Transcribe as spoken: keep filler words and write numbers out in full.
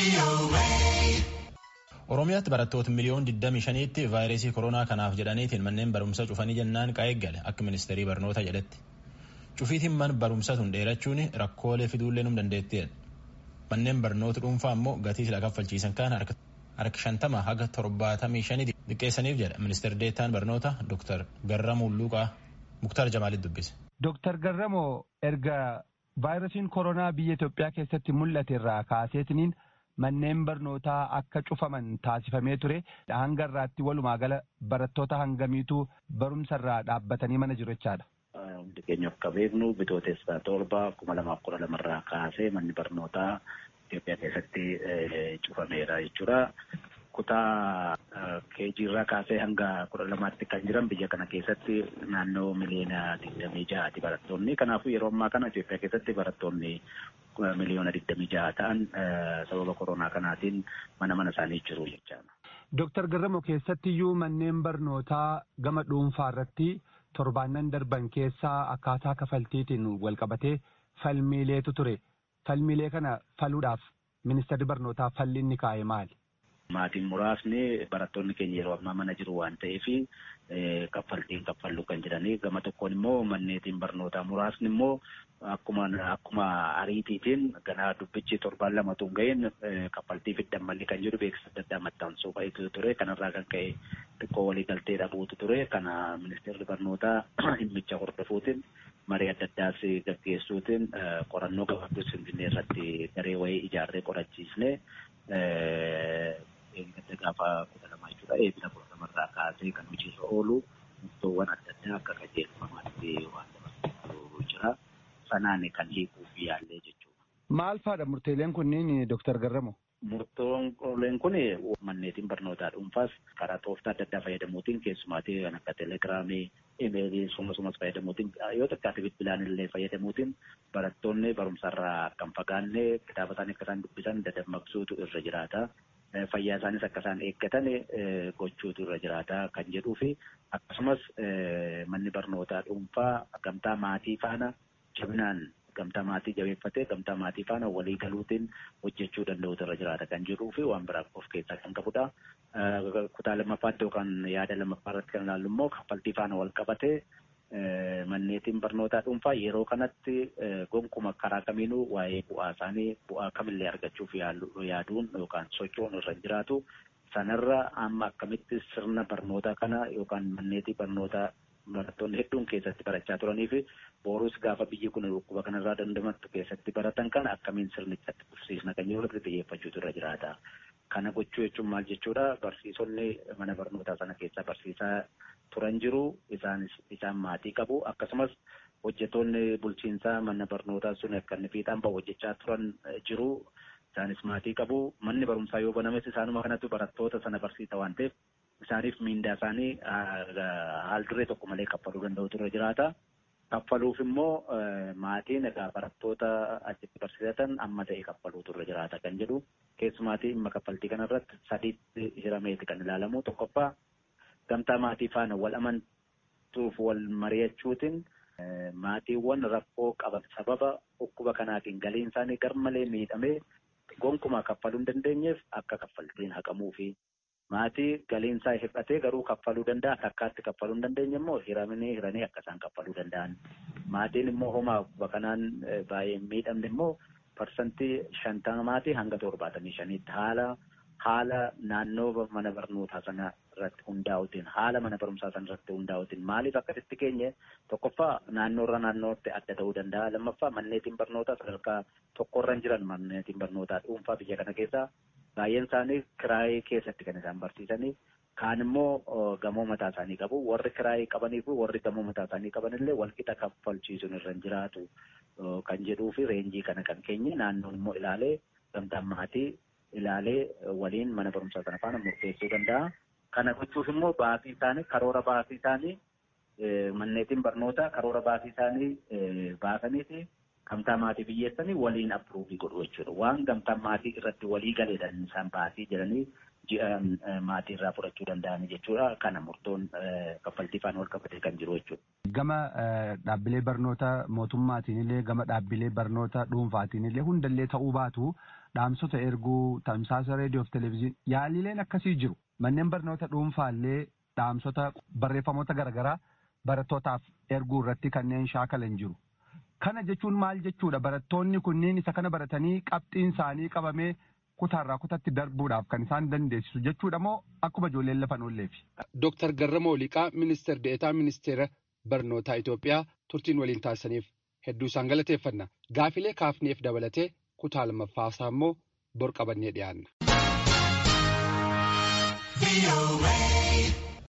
Oromiyaatti barattoota miliyoon digdamii shaniitti vaayirasii koronaa kanaaf jedhaniitiin manneen barumsaa cufanii jennaan qaa'ee gale akka ministeerii barnoota jedhetti. Cufiitiin man barumsa sun dheerachuun rakkoolee fiduullee num dandeettiidha. Manneen barnoota dhuunfaa ammoo gatii sila kaffalchiisan kan harka shantama haga torbaatamii shanii xiqqeessaniif jedha ministeerri deettaan barnoota Dooktar Garramuu Luuqaa Muktaar Jamaalitti dubbise. Dooktar Garramoo erga vaayirasiin koronaa biyya Itoophiyaa keessatti mul'ate irraa kaaseetiniin manneen barnootaa akka cufaman taasifamee ture hanga irraatti walumaa gala barattoota hangamiitu barumsa irraa dhaabbatanii mana jiru jechaadha. Hundi keenya akka beeknu bitootessa torba kuma lamaaf kudha lamarraa kaasee manni barnootaa Itoophiyaa keessatti cufameera jechuudha. Kutaa keejiirraa kaasee hanga kudha lamaatti kan jiran biyya kana keessatti naannoo miliyoona digdamii ja'aati barattoonni. Kanaafuu yeroo ammaa kana Itoophiyaa keessatti barattoonni miliyoona digdamii ja'a ta'an sababa koronaa kanaatiin mana mana isaanii jiru jechaadha. Dooktar Garramoo keessattiyyuu manneen barnootaa gama dhuunfaa irratti torbaannan darban keessaa akkaataa kafaltiitiin wal qabatee falmiileetu ture. Falmiilee kana faluudhaaf ministeerri barnootaa falli inni kaa'e maali? Maatiin muraasni barattoonni keenya yeroo ammaa mana jiru waan ta'eef kaffaltiin kaffallu kan jedhanii gama tokkoon immoo manneetiin barnootaa muraasni immoo akkuma akkuma ariitiitiin ganaa dubbichi torbaan lama tun ga'een kaffaltii fiddan malli kan jedhu beeksisa adda addaa maxxansuu baay'eetu ture kanarraa kan ka'e xiqqoo waliigaltee dhabuutu ture kana ministeerri barnootaa dhimmicha hordofuutiin marii adda addaas gaggeessuutiin qorannoo gabaabduu Finfinnee irratti garee wayii ijaarree qorachiisne eeggatte gaafa kudha lama jechuudha eebila kudha lamarraa kaasee kan hojiirra oolu murtoowwan adda addaa akka qajeelfamaatti waan dabarsu jira sanaan kan hiikuuf yaallee jechuudha. Maal faadha murteeleen kunniin Dooktar Garramoo? Murtooleen kun manneetiin barnootaa dhuunfaas karaa tooftaa adda addaa fayyadamuutiin keessumaatii kan akka telegiraamii, imeelii sumasumas fayyadamuutiin yoo xiqqaate bilbilaan illee fayyadamuutiin barattoonni barumsarraa akka hin fagaanne kitaaba isaanii akka isaan dubbisan dadammaqsuutu irra jiraata. Fayyaa isaanis akka isaan eeggatan gochuutu irra jiraata kan jedhuu fi akkasumas manni barnootaa dhuunfaa gamtaa maatii faana jabinaan gamtaa maatii jabeeffatee gamtaa maatii faana walii galuutiin hojjechuu danda'utu irra jiraata kan jedhuu fi waan biraa of keessaa kan qabudha. Kutaa lammaffaatti yookaan yaada lammaffaa irratti kan ilaallu immoo kaffaltii faana wal qabatee manneetiin barnootaa dhuunfaa yeroo kanatti gonkuma karaa kamiinuu waa'ee bu'aa isaanii bu'aa kamillee argachuuf yaaduun yookaan socho'uun irra jiraatu sanarra amma akkamitti sirna barnootaa kana yookaan manneetii barnootaa barattoonni hedduun keessatti barachaa turanii fi boruus gaafa biyyi kun dhukkuba kanarraa dandamattu keessatti baratan kana akkamiin sirnichatti fufsiisna kan yeroo xiyyeeffachuutu irra jiraata. Kana gochuu jechuun maal jechuudha barsiisonni mana barnootaa sana keessaa barsiisaa turan jiru isaanis isaan maatii qabu akkasumas hojjettoonni bulchiinsaa mana barnootaa sun akka inni fiixaan bahu hojjechaa turan jiru isaanis maatii qabu manni barumsaa yoo banames isaanuma kanatti barattoota sana barsiisa waan ta'eef isaaniif miindaa isaanii haal duree tokko malee kaffaluu danda'utu irra jiraata. Kaffaluuf immoo maatiin egaa barattoota achitti barsiisatan amma ta'e kaffaluutu irra jiraata kan jedhu keessumaatii dhimma kaffaltii kanarratti sadiitti hirameeti kan ilaalamu tokkoffaa gamtaa maatii faana wal amantuuf wal mari'achuutiin maatiiwwan rakkoo qaban sababa dhukkuba kanaatiin galiin isaanii garmalee miidhamee gonkumaa kaffaluu hin dandeenyeef akka kaffaltiin haqamuu fi maatii galiin isaa hir'atee garuu kaffaluu danda'a takkaatti kaffaluu hin dandeenye immoo hiramanii hiranii akka isaan kaffaluu danda'an maatiin immoo homaa dhukkuba kanaan baay'ee miidhamne immoo parsantii shantamaatii hanga torbaatamii shaniitti haala haala naannoo mana barnootaa sana irratti hundaa'uutiin haala mana barumsaa sana irratti hundaa'uutiin maaliif akkasitti keenye tokkoffaa naannoorra naannootti adda ta'uu danda'a lammaffaa manneetiin barnootaa sadarkaa tokkorra jiran manneetiin barnootaa dhuunfaa biyya kana keessaa baay'een isaanii kiraayee keessatti kan isaan barsiisanii kaan immoo gamoo mataa isaanii qabu warri kiraayee qabanii fi warri gamoo mataa isaanii qabanillee walqixa kaffalchiisuun irra jiraatu kan jedhuu fi reenjii kana kan keenye naannoon immoo ilaalee gamtaan maatii ilaalee waliin mana barumsaa sana faana murteessuu danda'a. Kana gochuuf immoo baasii isaanii karoora baasii isaanii manneetiin barnootaa karoora baasii isaanii baasaniiti gamtaa maatii biyyeessanii waliin appruuvii godhu jechuudha. Waan gamtaan maatii irratti walii galeedhaan isaan baasii jedhanii ji'aan maatii irraa fudhachuu danda'an jechuudha. Kana murtoon kaffaltii faana wal qabatee kan jiru jechuudha. Gama dhaabbilee barnoota mootummaatiin illee gama dhaabbilee barnoota dhuunfaatiin illee hundallee ta'uu baatu dhaamsota erguu tamsaasa reediyoo fi televezyiinii yaalileen akkasii jiru. Manneen barnoota dhuunfaallee dhaamsota barreeffamoota garaagaraa barattootaaf erguu irratti kanneen shaakalan jiru. Kana jechuun maal jechuudha? Barattoonni kunniin isa kana baratanii qabxiin isaanii qabamee kutaarraa kutatti darbuudhaaf kan isaan dandeessisu jechuudha moo akkuma ijoolleen lafan oolleefi? Dooktar Garramoo Liqaa ministeer deetaa ministeera barnootaa Itoophiyaa turtiin waliin taasisaniif hedduu isaan galateeffanna. Gaafilee kaafneef dabalatee kutaa lammaffaasaa immoo bor qabannee dhiyaanna.